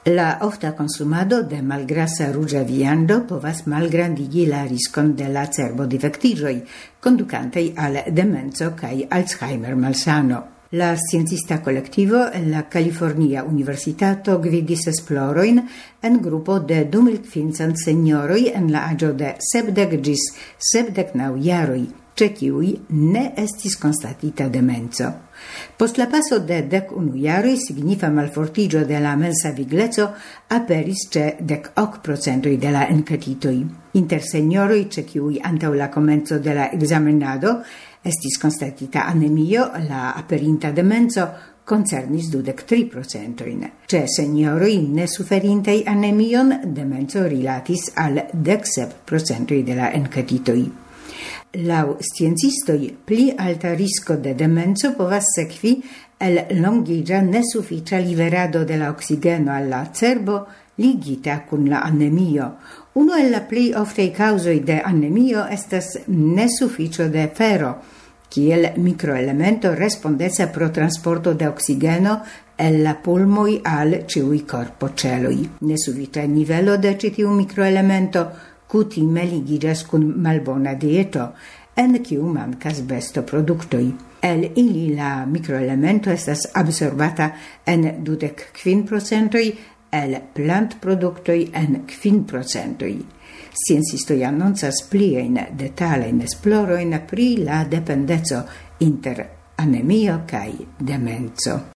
La ofta consumado de malgrasa ruĝa viando povas malgrandigi la riskon de la cerbodefektiĝoj, kondukantaj al demenco kaj Alzheimer-malsano. La sciencista kolektivo en la California Universitato gvidis esplorojn en grupo de 2500 senioroj en la aĝo de 70 ĝis 79 jaroj, ĉe kiuj ne estis konstatita demenco. Post la paso de 11 jaroj signifa malfortiĝo de la mensa vigleco aperis ĉe 10% de la enketitoj. Inter senioroj, ĉe kiuj antaŭ la komenco de la ekzamenado estis konstatita anemio, la aperinta demenco concernis 23%. Ĉe senioroj ne suferintaj anemion, demenco rilatis al 17% de la enketitoj. Laŭ sciencistoj, pli alta risko de demenco povas sekvi el longiĝa nesufiĉa liverado de la oksigeno al la cerbo ligita kun la anemio. Unu el la plej oftaj kaŭzoj de anemio estas nesufiĉo de fero, kiel mikroelemento respondeca pro transporto de oksigeno el la pulmoj al ĉiuj korpoĉeloj. Nesufiĉa nivelo de ĉi tiu mikroelemento kutime ligiĝas kun malbona dieto, en kiu mankas bestoproduktoj. El ili la mikroelemento estas absorbata en 25%, el plantproduktoj en 5%. Sciencistoj anoncas pliajn detalajn esplorojn pri la dependeco inter anemio kaj demenco.